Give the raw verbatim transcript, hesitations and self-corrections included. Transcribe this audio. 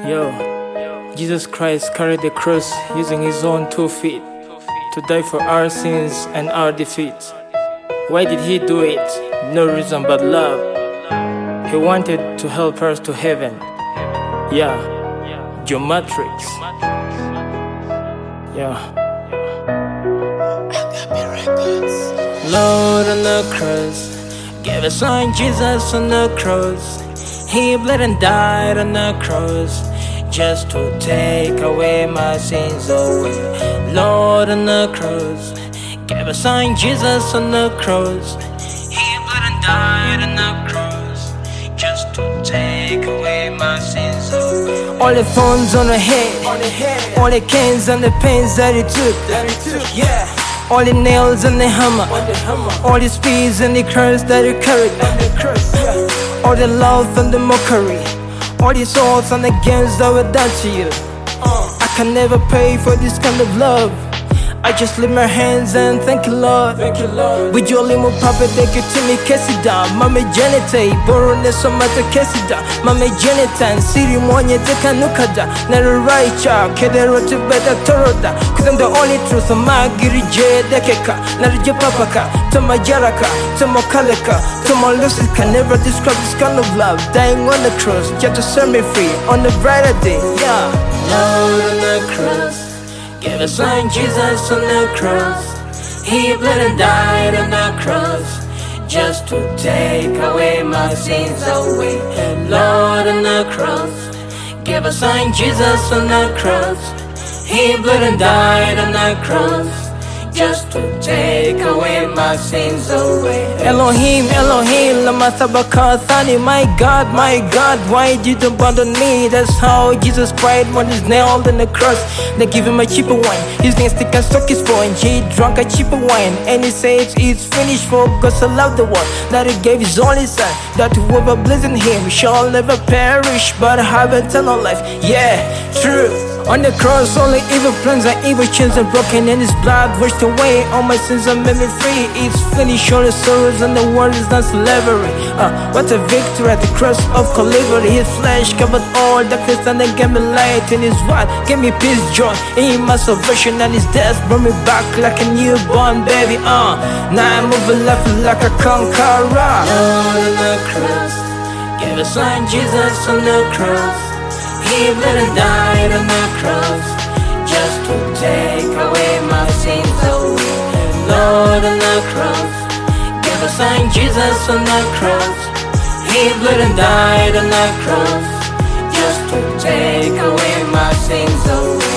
Yo, Jesus Christ carried the cross using his own two feet to die for our sins and our defeats. Why did he do it? No reason but love. He wanted to help us to heaven. Yeah, Geomatrix. Yeah. Lord on the cross, gave us son Jesus on the cross. He bled and died on the cross just to take away my sins away. Lord on the cross, gave us son Jesus on the cross. He bled and died on the cross just to take away my sins away. All the thorns on the head, on the head. All the canes and the pains that he took, that he took, yeah. All the nails and the hammer, the hammer. All the spears and the curse that he carried, and the curse, yeah. All the love and the mockery, all the swords and the games that were done to you. uh, I can never pay for this kind of love. I just lift my hands and thank you, Lord. Thank you, Lord. With your limo papa, thank you to me, Kessida. Mame Janete, Borone Somata Kessida. Mame Janetan, Siri Monye Teka Nukada. Nara Raicha, Kedero to Beta Toroda. Cause I'm the only truth of my Girije Dekeka. Narija Papaka, to my Jaraka, to my Kaleka, to my Lucy can never describe this kind of love. Dying on the cross, just to set me free on the brighter day. Yeah, Lord on the cross, gave us son Jesus on the cross. He bled and died on the cross just to take away my sins away. Lord on the cross, gave us son Jesus on the cross. He bled and died on the cross just to take away my sins away. Elohim, Elohim, lama sabachthani. My God, my God, why did you abandon me? That's how Jesus cried when he's nailed on the cross. They give him a cheaper wine, his name stick and stuck his point. He drank a cheaper wine, and he says it's finished. For God so loved the world that he gave his only son, that whoever believes in him shall never perish but have eternal life. Yeah, true. On the cross, only evil plans and evil chains are broken, and his blood washed away all my sins and made me free. It's finished, all the sorrows and the world is not slavery. Uh, what a victory at the cross of Calvary. His flesh covered all darkness and then gave me light. In his word gave me peace, joy in my salvation, and his death brought me back like a newborn baby. Uh, now I'm moving life like a conqueror. Lord on the cross, gave us son Jesus on the cross. He bled and died on the cross just to take away my sins away. Lord on the cross, gave us son Jesus on the cross. He bled and died on the cross just to take away my sins away.